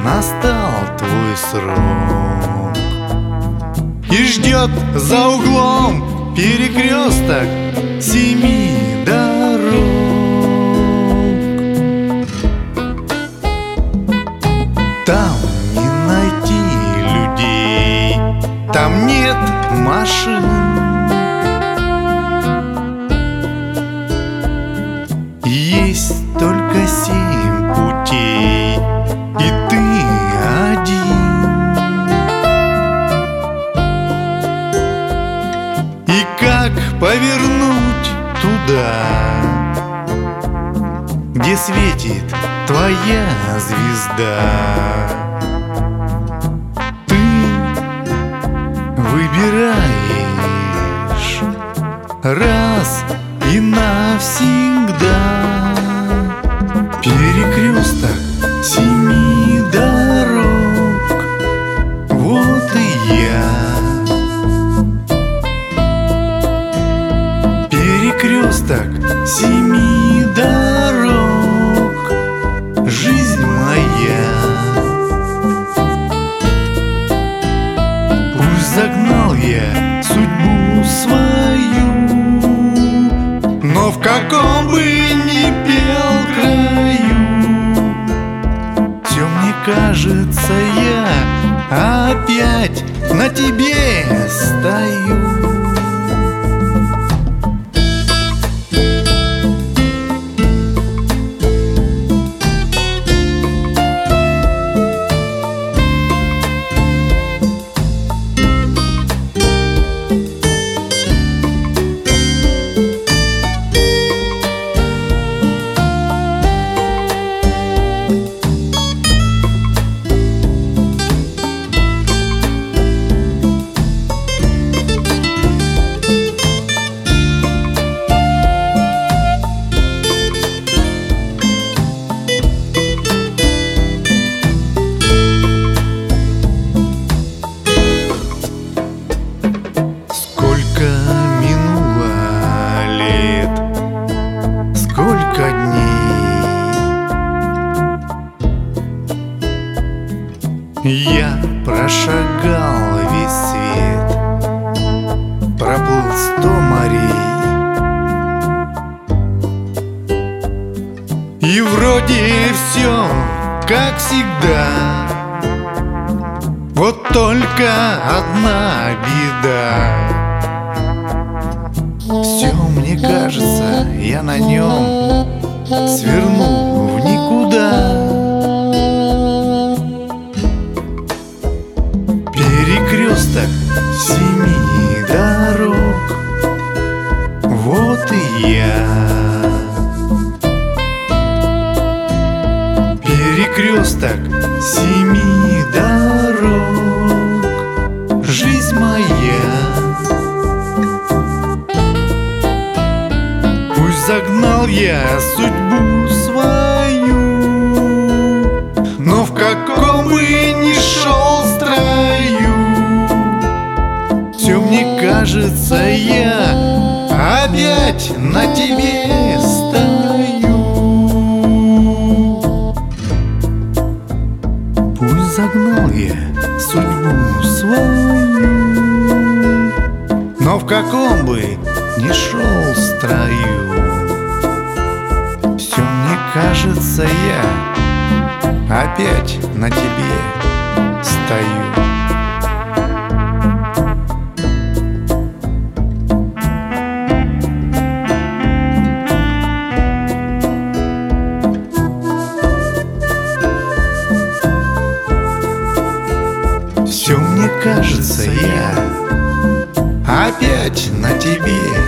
настал твой срок. И ждет за углом перекресток 7 дорог. Там не найти людей, там нет машин. Есть только 7 путей, и ты один. И как повернуть туда, где светит твоя звезда? Ты выбираешь раз и навсегда. Перекресток 7 дорог, вот и я. Перекресток 7 дорог, жизнь моя. Пусть загнал я судьбу свою, но в каком бы ни пел краю, все мне кажется, я опять на тебе стою. Сколько дней я прошагал весь свет, проплыл 100 морей, и вроде все как всегда, вот только одна беда. Все мне кажется, я на нем свернул в никуда. Перекресток 7 дорог, вот и я. Перекресток 7 дорог, жизнь моя. Загнал я судьбу свою, но в каком бы ни шел строю, все мне кажется, я опять на тебе стою. Пусть загнал я судьбу свою, но в каком бы ни шел строю, все мне кажется, я опять на тебе стою. Все мне кажется, я опять на тебе